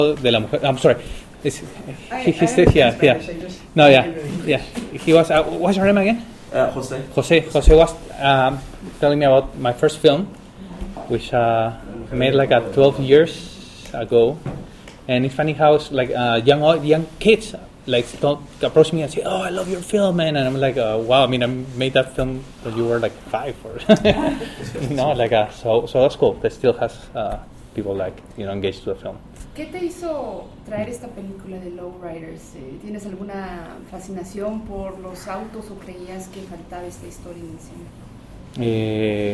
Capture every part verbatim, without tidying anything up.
de la mujer. I'm sorry. It's, I, he, he I said, yeah, yeah. just, No, yeah, yeah. He was. Uh, what's your name again? Uh, Jose. Jose. Jose was um, telling me about my first film, which uh, I made like uh, twelve years ago, and it's funny how it's like uh, young young kids like don't approach me and say, "Oh, I love your film, man," and I'm like, uh, "Wow!" I mean, I made that film when you were like five, or you know, like uh, so. So that's cool. That still has uh, people like you know engaged to the film. ¿Qué te hizo traer esta película de Lowriders? Eh, ¿Tienes alguna fascinación por los autos o creías que faltaba esta historia en el cine?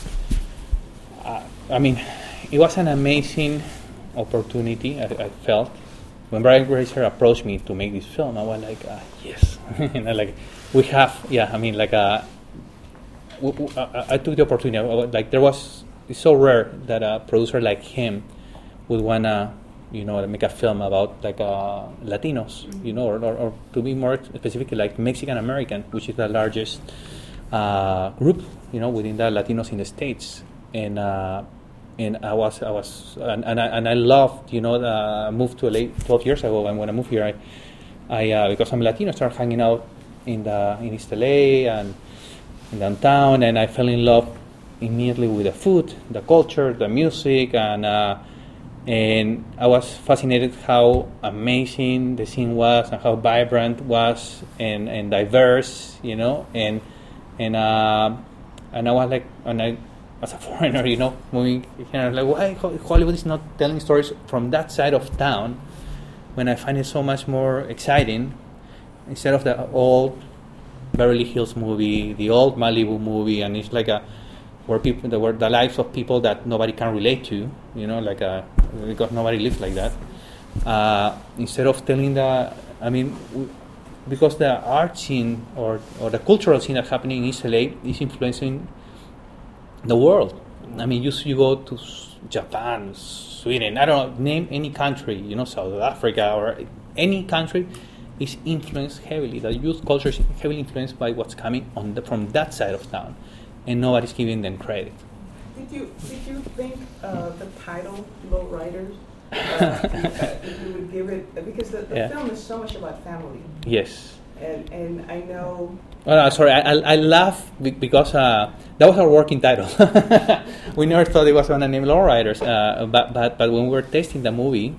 Uh, I mean, it was an amazing opportunity. I, I felt when Brian Grazer approached me to make this film. I was like, uh, yes, you know, like we have, yeah. I mean, like uh, w- w- I, I took the opportunity. Like there was, it's so rare that a producer like him would wanna, you know, make a film about like uh, Latinos, mm-hmm. you know, or, or, or to be more specifically like Mexican American, which is the largest uh, group, you know, within the Latinos in the States. And uh, and I was I was and, and I and I loved, you know, the, I moved to L A twelve years ago, and when I moved here, I I uh, because I'm Latino, started hanging out in the in East L A and in downtown, and I fell in love immediately with the food, the culture, the music, and. Uh, And I was fascinated how amazing the scene was and how vibrant was and, and diverse, you know. And and uh, and I was like, and I, as a foreigner, you know, moving, you know, like why Hollywood is not telling stories from that side of town when I find it so much more exciting instead of the old Beverly Hills movie, the old Malibu movie, and it's like a where people, the, where the lives of people that nobody can relate to, you know, like a, because nobody lives like that. Uh, instead of telling the, I mean, w- because the art scene or, or the cultural scene that's happening in East L A is influencing the world. I mean, you you go to Japan, Sweden, I don't know, name any country, you know, South Africa or any country is influenced heavily. The youth culture is heavily influenced by what's coming on the, from that side of town. And nobody's giving them credit. Did you did you think uh, the title Lowriders, uh, if you would give it, because the, the yeah. film is so much about family. Yes. And and I know. Well, uh, sorry, I I, I laugh because uh, that was our working title. We never thought it was going to name Lowriders, uh, but but but when we were testing the movie,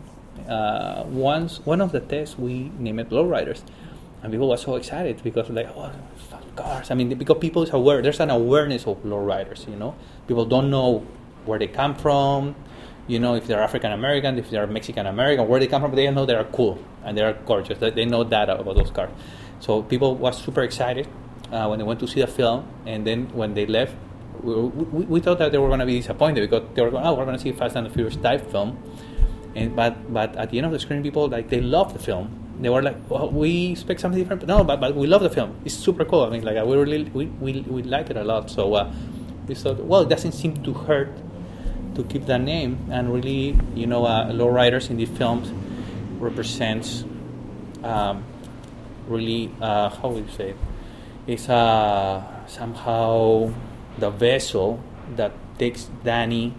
uh, once one of the tests we named it Lowriders, and people were so excited because like, oh, cars. I mean, because people is aware. There's an awareness of lowriders. You know, people don't know where they come from. You know, if they're African American, if they're Mexican American, where they come from. They know they are cool and they are gorgeous. They know that about those cars. So people was super excited uh, when they went to see the film, and then when they left, we, we, we thought that they were going to be disappointed because they were going, oh, we're going to see a Fast and the Furious type film. And but but at the end of the screen, people like they loved the film. They were like, well, we expect something different, but no, but, but we love the film. It's super cool. I mean, like we really we we, we like it a lot. So uh, we thought, well, it doesn't seem to hurt to keep that name, and really, you know, uh, lowriders in the films represents um, really uh, how would you say it? It's uh, somehow the vessel that takes Danny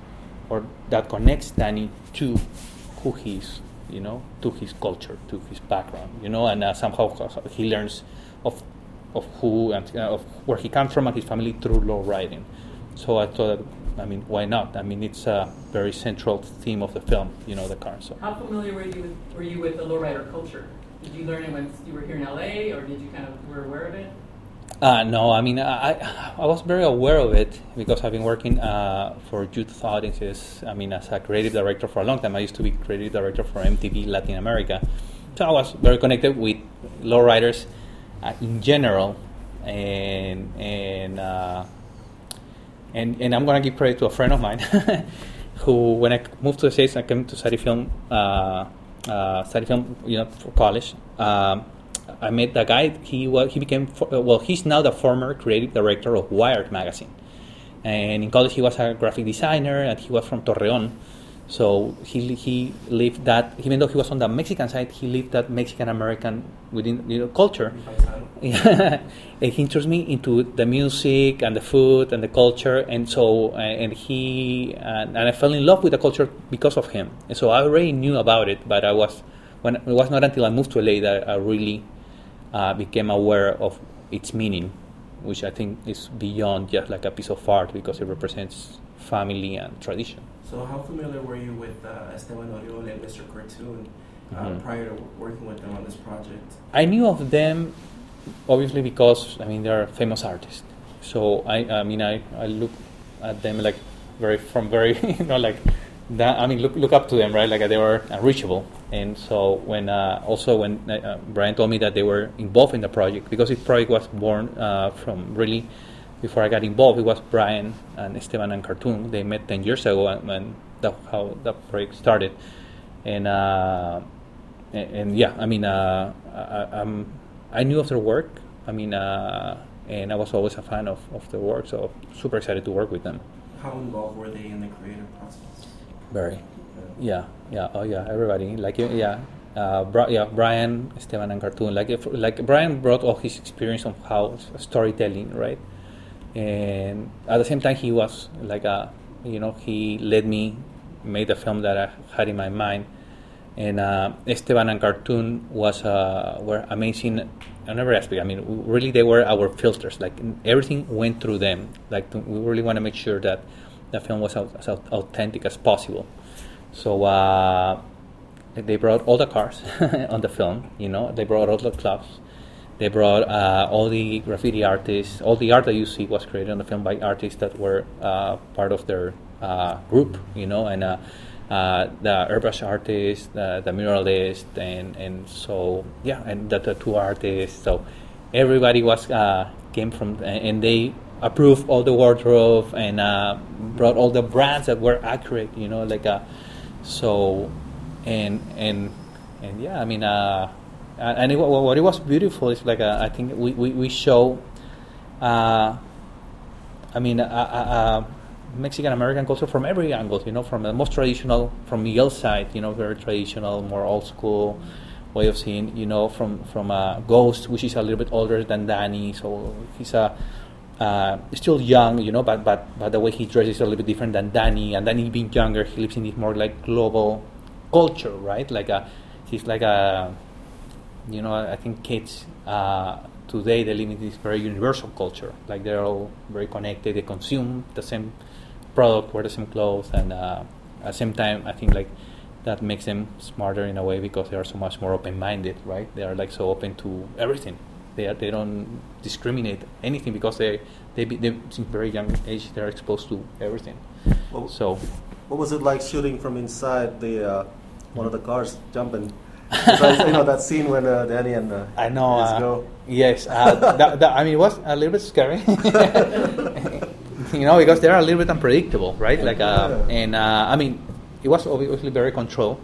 or that connects Danny to who he is. You know, to his culture, to his background, you know, and uh, somehow he learns of of who and uh, of where he comes from and his family through low riding. So I thought, I mean, why not? I mean, it's a very central theme of the film, you know, the car. So. How familiar were you with, were you with the lowrider culture? Did you learn it when you were here in L A, or did you kind of were aware of it? Uh, no, I mean, I I was very aware of it because I've been working uh, for youth audiences. I mean, as a creative director for a long time. I used to be creative director for M T V Latin America. So I was very connected with lowriders uh, in general. And and, uh, and and I'm going to give credit to a friend of mine who, when I moved to the States, I came to study film, uh, uh, study film, you know, for college. Um, I met the guy. He was he became well. He's now the former creative director of Wired magazine, and in college he was a graphic designer, and he was from Torreon. So he he lived that, even though he was on the Mexican side, he lived that Mexican American within, you know, culture. Yeah, and he introduced me into the music and the food and the culture, and so uh, and he and, and I fell in love with the culture because of him. And so I already knew about it, but I was when it was not until I moved to L A that I really uh, became aware of its meaning, which I think is beyond just like a piece of art, because it represents family and tradition. So how familiar were you with uh, Esteban Oriol and Mister Cartoon uh, Mm-hmm. prior to working with them on this project? I knew of them obviously because, I mean, they're famous artists. So I, I mean, I, I look at them like very from very, you know, like that. I mean, look look up to them, right? Like they were unreachable. And so when uh, also when uh, Brian told me that they were involved in the project, because this project was born uh, from really. Before I got involved, it was Brian and Esteban and Cartoon. They met ten years ago, and, and that's how that project started. And uh, and, and yeah, I mean, uh, I, I'm, I knew of their work. I mean, uh, and I was always a fan of, of their work, so super excited to work with them. How involved were they in the creative process? Very, yeah, yeah, oh yeah, everybody. Like yeah, uh, Bri- yeah, Brian, Esteban, and Cartoon. Like if, like Brian brought all his experience of how storytelling, right? And at the same time, he was like a, you know, he let me make the film that I had in my mind. And uh, Esteban and Cartoon was uh, were amazing on every aspect. I mean, really, they were our filters. Like everything went through them. Like we really want to make sure that the film was as authentic as possible. So uh, they brought all the cars on the film. You know, they brought all the clubs. They brought uh, all the graffiti artists. All the art that you see was created on the film by artists that were uh, part of their uh, group, you know, and uh, uh, the airbrush artists, the, the muralist, and, and so, yeah, and the tattoo artists. So everybody was uh, came from, and they approved all the wardrobe and uh, brought all the brands that were accurate, you know, like, uh, so, and, and, and yeah, I mean, uh, Uh, and it, what it was beautiful is like uh, I think we, we, we show, uh, I mean, uh, uh, Mexican American culture from every angle. You know, from the most traditional, from Miguel's side, you know, very traditional, more old school way of seeing. You know, from from uh, Ghost, which is a little bit older than Danny, so he's a uh, still young. You know, but but but the way he dresses is a little bit different than Danny. And Danny being younger, he lives in this more like global culture, right? Like a, he's like a You know, I think kids uh, today, they live in this very universal culture. Like they're all very connected. They consume the same product, wear the same clothes, and uh, at the same time, I think like that makes them smarter in a way because they are so much more open-minded, right? They are like so open to everything. They are, they don't discriminate anything because they they be, they since very young age they're exposed to everything. Well, so, what was it like shooting from inside the uh, one of the cars jumping? I, you know that scene when uh, Danny and uh, I know. his Uh, girl. yes, uh, that, that, I mean, it was a little bit scary. You know, because they're a little bit unpredictable, right? Like, uh, Yeah. and uh, I mean, it was obviously very controlled.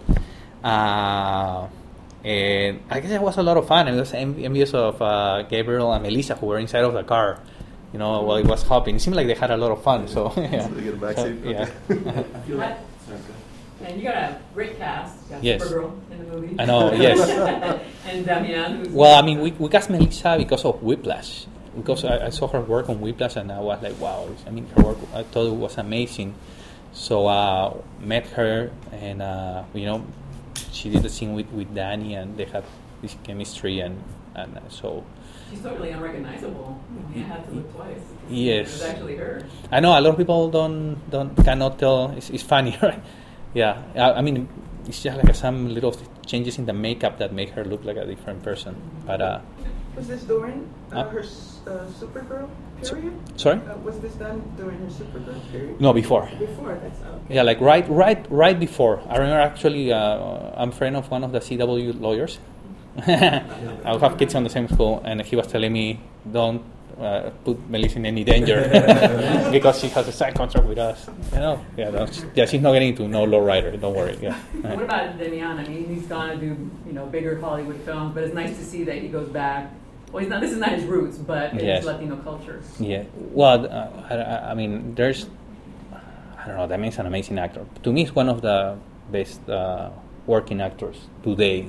Uh, and I guess it was a lot of fun. And it was env- envious of uh, Gabriel and Melissa, who were inside of the car. You know, while it was hopping. It seemed like they had a lot of fun. So yeah, So you get a back So, seat? yeah. I feel like, sorry, go ahead. And you got a great cast. You got Yes. Supergirl in the movie. I know, yes. And Damian, who's Well, I mean, we, we cast Melissa because of Whiplash. Because I, I saw her work on Whiplash and I was like, wow. I mean, her work, I thought it was amazing. So uh, met her and, uh, you know, she did the scene with, with Danny and they had this chemistry and, and uh, so... she's totally unrecognizable. I had to look twice. Yes. It was actually her. I know a lot of people don't don't cannot tell. It's, it's funny, right? Yeah, I, I mean, it's just like some little changes in the makeup that make her look like a different person. But uh, Was this during uh, Uh, her s- uh, Supergirl period? sorry, Uh, was this done during her Supergirl period? no, before. Before, that's okay. Yeah, like right, right, right before. I remember actually, uh, I'm a friend of one of the C W lawyers. I have kids on the same school, and he was telling me, "Don't uh, put Melissa in any danger because she has a side contract with us." You know, yeah, no, she- yeah, she's not getting into no lowrider. Don't worry. Yeah. What about Damian? I mean, he's gone to do, you know, bigger Hollywood films, but it's nice to see that he goes back. Well, he's not. This is not his roots, but it's Yes. Latino culture. Yeah. Well, uh, I, I- I mean, there's. I don't know. That means an amazing actor. To me, he's one of the best uh, working actors today.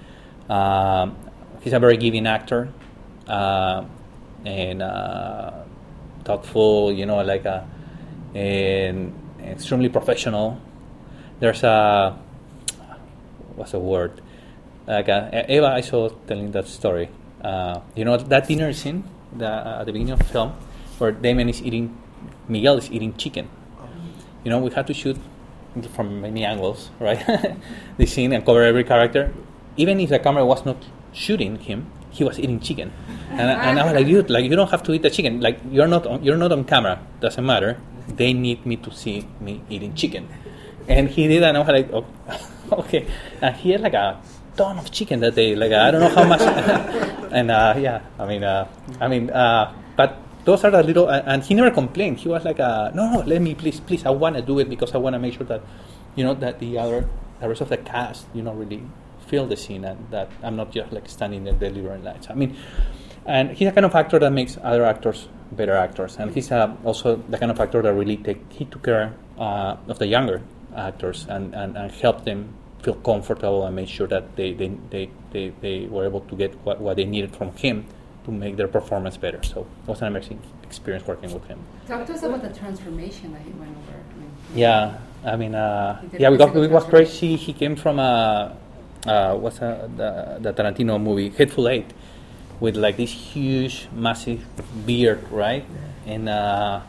Um, he's a very giving actor, uh, and uh, thoughtful. You know, like a, and extremely professional. There's a what's the word? Like a, Eva, I saw telling that story. Uh, you know that dinner scene the, uh, at the beginning of the film where Damien is eating, Miguel is eating chicken. You know, we had to shoot from many angles, right? The scene and cover every character. Even if the camera was not shooting him, he was eating chicken. And, and I was like, dude, like you don't have to eat the chicken. Like you're not on, you're not on camera. Doesn't matter. They need me to see me eating chicken. And he did, and I was like, oh, okay. And he had like a ton of chicken that day. Like I don't know how much. And uh, yeah, I mean, uh, I mean, uh, but those are the little. Uh, and he never complained. He was like, uh, no, no, let me, please, please. I want to do it because I want to make sure that, you know, that the other, the rest of the cast, you know, really feel the scene and that I'm not just like standing there delivering lines. I mean, and he's a kind of actor that makes other actors better actors, and he's uh, also the kind of actor that really take he took care uh, of the younger actors and, and, and helped them feel comfortable and made sure that they they, they, they, they were able to get what, what they needed from him to make their performance better. So it was an amazing experience working with him. Talk to us about the transformation that he went over. I mean, yeah, I mean, uh, yeah, we got it was crazy. He came from a uh, what's a, the, the Tarantino movie, Hateful Eight, with like this huge, massive beard, right, and uh,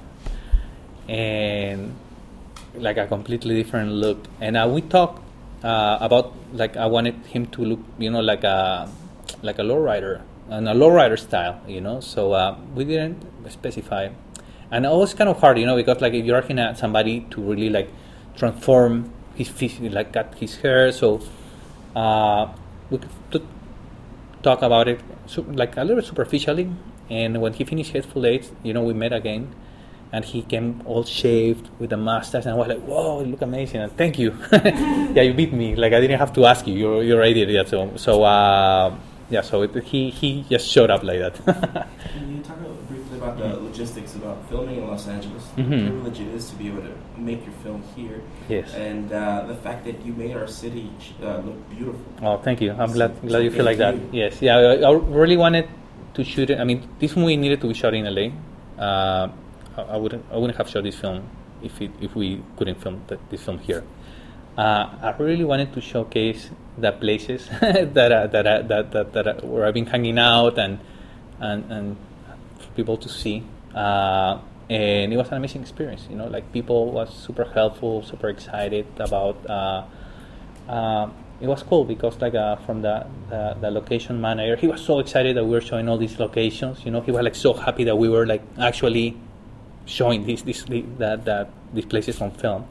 and like a completely different look. And uh, we talked uh, about like I wanted him to look, you know, like a like a lowrider and a lowrider style, you know. So uh, we didn't specify, and it was kind of hard, you know, because like if you're asking at somebody to really like transform his physique, like cut his hair, so uh, we could talk about it so, like a little bit superficially. And when he finished Hateful Eight, you know, we met again. And he came all shaved with a mustache, and I was like, "Whoa, you look amazing!" And thank you. Yeah, you beat me. Like I didn't have to ask you. You you already did that. So so uh, yeah. So it, he he just showed up like that. Can you talk about, briefly about the logistics about filming in Los Angeles? Mm-hmm. The privilege it is to be able to make your film here. Yes. And uh, the fact that you made our city uh, look beautiful. Oh, thank you. I'm So- glad glad so you feel like that. thank you. Yes. Yeah. I, I really wanted to shoot it. I mean, this movie needed to be shot in L A. Uh, I wouldn't. I wouldn't have shot this film if it, if we couldn't film the, this film here. Uh, I really wanted to showcase the places that uh, that, uh, that that that uh, where I've been hanging out and and and for people to see. Uh, and it was an amazing experience. You know, like people was super helpful, super excited about. Uh, uh, it was cool because like uh, from the, the the location manager, he was so excited that we were showing all these locations. You know, he was like so happy that we were like actually showing these these the, that that these places on film,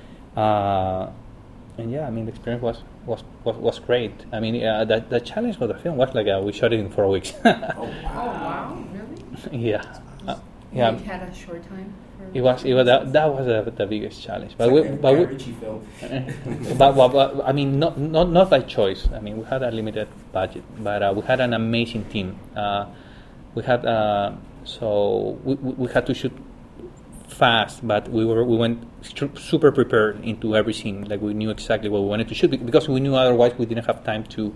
uh, and yeah, I mean the experience was was, was, was great. I mean uh, the the challenge for the film was like uh, we shot it in four weeks. Oh, oh wow, really? Yeah, uh, yeah. You had a short time. For It was it was that, that was uh, the biggest challenge. But it's we, like a but Guy we, Ritchie film. but, but, but I mean not not not by choice. I mean we had a limited budget, but uh, we had an amazing team. Uh, we had uh, so we, we we had to shoot fast, but we were we went st- super prepared into every scene. Like we knew exactly what we wanted to shoot because we knew otherwise we didn't have time to.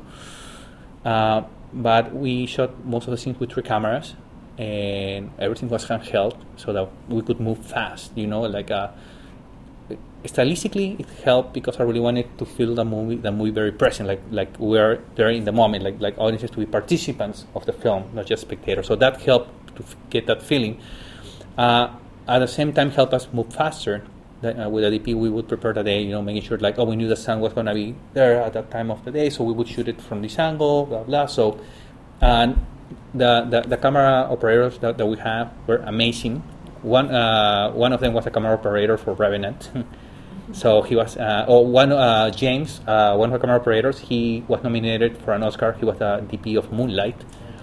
Uh, but we shot most of the scenes with three cameras, and everything was handheld so that we could move fast. You know, like uh, stylistically it helped because I really wanted to feel the movie, the movie very present, like like we're there in the moment, like like audiences to be participants of the film, not just spectators. So that helped to f- get that feeling. Uh, At the same time, help us move faster. That, uh, with the D P, we would prepare the day, you know, making sure like, oh, we knew the sun was going to be there at that time of the day, so we would shoot it from this angle, blah blah. So, and the the, the camera operators that, that we have were amazing. One uh, one of them was a camera operator for Revenant. So he was, uh, oh, one uh, James, uh, one of the camera operators. He was nominated for an Oscar. He was the D P of Moonlight.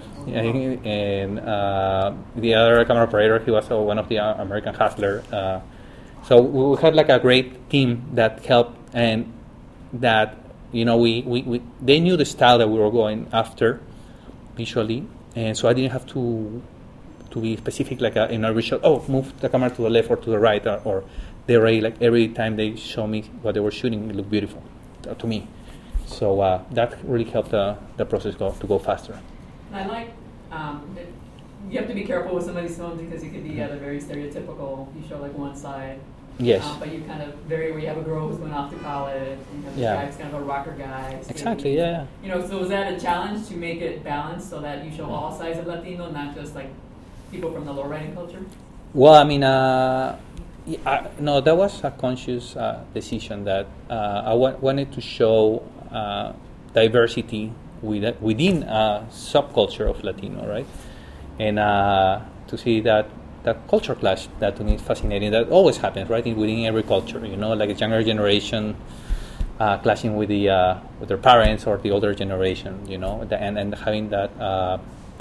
And uh, the other camera operator, he was uh, one of the uh, American Hustler. Uh, so we had like a great team that helped, and that you know we, we, we they knew the style that we were going after visually, and so I didn't have to to be specific like a, in a visual. Oh, move the camera to the left or to the right, or, or they already like every time they show me what they were shooting, it looked beautiful uh, to me. So uh, that really helped the the process go to go faster. And I like, um, it, you have to be careful with some of these films because you could be at a very stereotypical, you show like one side. Yes. Um, but you kind of very, where you have a girl who's going off to college, and you have this Yeah. guy who's kind of a rocker guy. skating. Exactly. Yeah. yeah. You know, so was that a challenge to make it balanced so that you show all sides of Latino, not just like people from the low riding culture? Well, I mean, uh, yeah, I, no, that was a conscious uh, decision that uh, I wa- wanted to show uh, diversity with, within a subculture of Latino, right? And uh, to see that that culture clash, that to me is fascinating. That always happens, right? In, within every culture, you know, like a younger generation uh, clashing with the uh, with their parents or the older generation, you know, the, and and having that. Uh,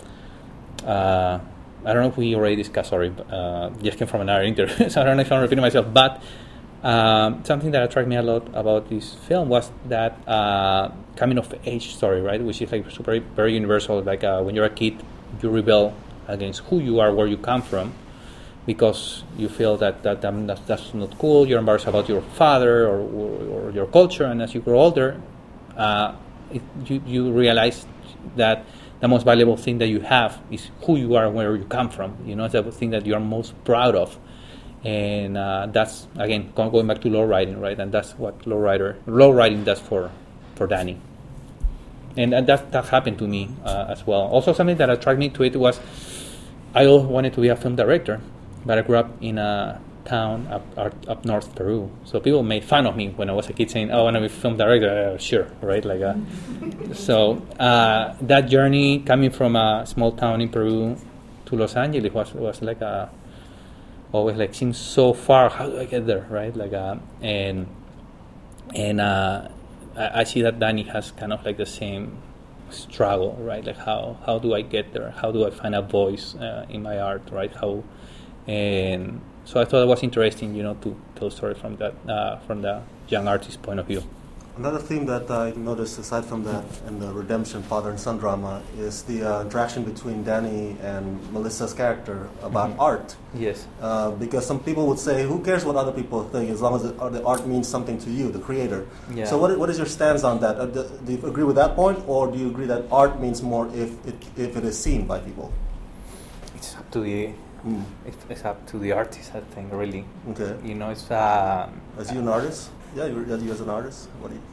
uh, I don't know if we already discussed. Sorry, but, uh, just came from another interview, so I don't know if I'm repeating myself. But um, something that attracted me a lot about this film was that uh, coming of age story, right? Which is like super, very universal. Like uh, when you're a kid, you rebel against who you are, where you come from, because you feel that, that um, that's, that's not cool. You're embarrassed about your father or, or, or your culture, and as you grow older, uh, it, you you realize that the most valuable thing that you have is who you are and where you come from. You know, it's the thing that you are most proud of. And uh, that's, again, going back to lowriding, right? And that's what lowrider, lowriding does for, for Danny. And, and that, that happened to me uh, as well. Also, something that attracted me to it was I always wanted to be a film director, but I grew up in a town up up, up north Peru. So people made fun of me when I was a kid, saying, "Oh, I want to be a film director." Uh, sure, right? Like, uh, so uh, that journey coming from a small town in Peru to Los Angeles was was like a always like seems so far. How do I get there, right? Like, uh, and and uh, I, I see that Danny has kind of like the same struggle, right? Like, how how do I get there? How do I find a voice uh, in my art, right? How and so I thought it was interesting, you know, to tell a story from that, uh, from the young artist's point of view. Another theme that I noticed, aside from that, and the redemption father and son drama, is the uh, interaction between Danny and Melissa's character about Mhm. art. Yes. Uh, because some people would say, "Who cares what other people think, as long as the, uh, the art means something to you, the creator." Yeah. So, what, what is your stance on that? Uh, do, do you agree with that point, or do you agree that art means more if it if it is seen by people? It's up to the Mm. it's, it's up to the artist, I think, really. Okay. You know, it's uh, As you an artist, yeah, you, as you as an artist, what do you?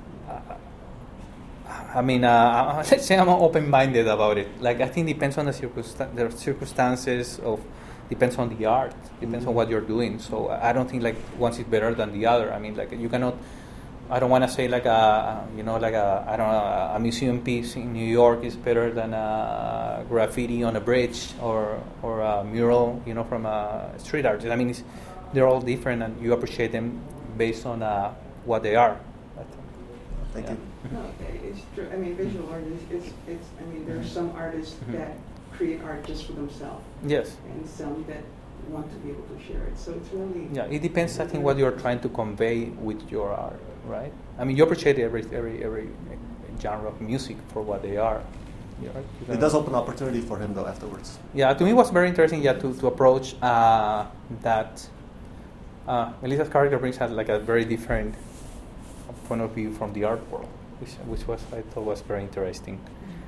I mean, uh, let's say I'm open-minded about it. Like, I think it depends on the, circumstan- the circumstances of, depends on the art, depends Mm-hmm. on what you're doing. So I don't think like one is better than the other. I mean, like you cannot. I don't want to say like a, you know, like a, I don't know, a museum piece in New York is better than a graffiti on a bridge or or a mural, you know, from a street artist. I mean, it's, they're all different, and you appreciate them based on uh, what they are. I think. Thank Yeah. you. No, it's true. I mean, visual art is, it's, it's, I mean, there are some artists Mhm. that create art just for themselves, Yes. and some that want to be able to share it. So it's really. Yeah, it depends. I think what you're trying to convey with your art, right? I mean, you appreciate every every every genre of music for what they are. Yeah, right? You It can- does open opportunity for him though afterwards. Yeah, to me it was very interesting. Yeah, to to approach uh, that. Uh, Melissa's character brings out like a very different point of view from the art world, which which was I thought was very interesting.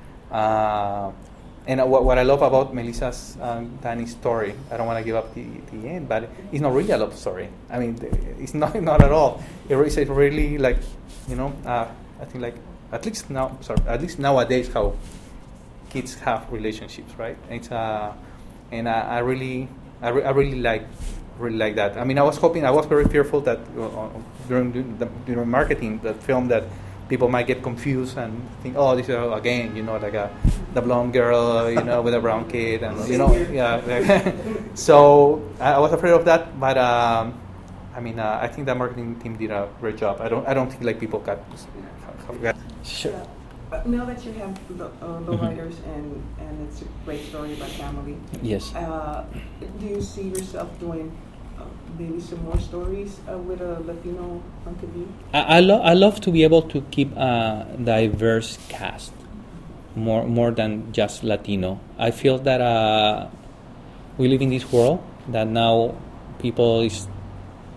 Uh, and uh, what, what I love about Melissa's um, Danny's story, I don't want to give up the, the end, but it's not really a love story. I mean, the- it's not not at all. It is really like, you know, uh, I think like at least now, sorry, at least nowadays how kids have relationships, right? It's uh, and I, I really, I, re- I really like, really like that. I mean, I was hoping, I was very fearful that uh, during the, during marketing, that film that people might get confused and think, oh, this is uh, again, you know, like a the blonde girl, you know, with a brown kid, and you know, yeah. So I, I was afraid of that, but um, I mean, uh, I think the marketing team did a great job. I don't, I don't think like people got. got sure. Yeah. But now that you have the uh, lowriders and and it's a great story about family. Yes. Uh, do you see yourself doing uh, maybe some more stories uh, with a Latino point of view? I, I, lo- I love to be able to keep a diverse cast, more more than just Latino. I feel that uh, we live in this world that now people is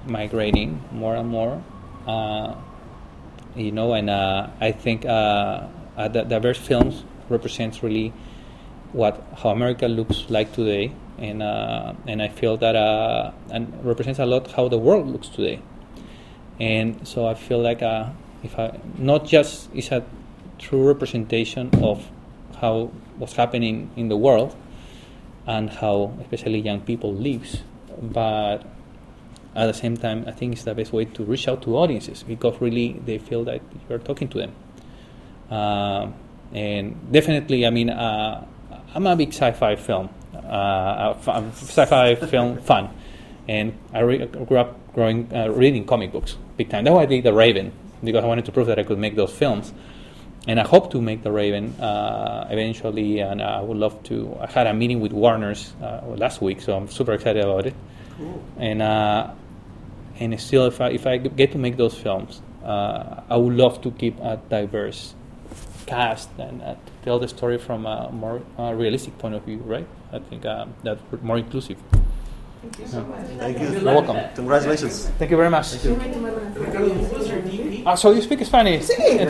migrating more and more. Uh, you know, and uh, I think uh, uh, the diverse films represents really what how America looks like today, and uh, and I feel that uh, and represents a lot how the world looks today. And so I feel like uh, if I not just is a true representation of how what's happening in the world and how especially young people lives, but at the same time, I think it's the best way to reach out to audiences because really they feel that you're talking to them. Uh, and definitely, I mean, uh, I'm a big sci-fi film, uh, f- sci-fi film fan, and I re- grew up growing uh, reading comic books big time. That's why I did The Raven, because I wanted to prove that I could make those films. And I hope to make The Raven uh, eventually, and I would love to. I had a meeting with Warner's uh, last week, so I'm super excited about it. Cool. And uh, and still, if I if I get to make those films, uh, I would love to keep a diverse cast and uh, tell the story from a more uh, realistic point of view, right? I think uh, that's more inclusive. Thank you so much. Thank you. You're welcome. Congratulations. Thank you very much. Thank you. Ricardo, who was your D P? Ah, so you speak Spanish? Sí.